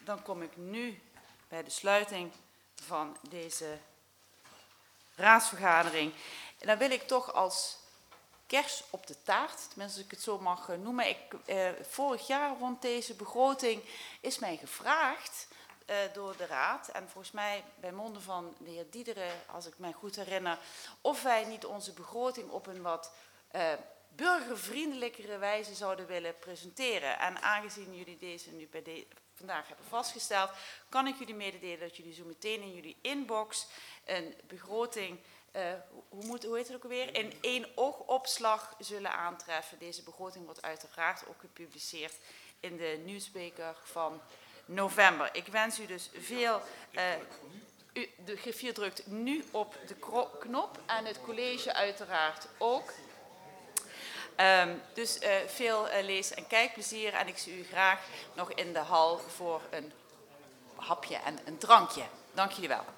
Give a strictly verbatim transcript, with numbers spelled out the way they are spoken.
dan kom ik nu bij de sluiting van deze raadsvergadering. En dan wil ik toch als kers op de taart, tenminste als ik het zo mag noemen. Ik, eh, vorig jaar rond deze begroting is mij gevraagd uh, door de Raad, en volgens mij bij monden van de heer Diederen, als ik mij goed herinner, of wij niet onze begroting op een wat uh, burgervriendelijkere wijze zouden willen presenteren. En aangezien jullie deze nu bij de, vandaag hebben vastgesteld, kan ik jullie mededelen dat jullie zo meteen in jullie inbox een begroting, uh, hoe, moet, hoe heet het ook alweer, in één oogopslag zullen aantreffen. Deze begroting wordt uiteraard ook gepubliceerd in de Nieuwsbeker van november. Ik wens u dus veel. Uh, u, de griffier drukt nu op de knop en het college uiteraard ook. Um, dus uh, veel uh, lees- en kijkplezier en ik zie u graag nog in de hal voor een hapje en een drankje. Dank jullie wel.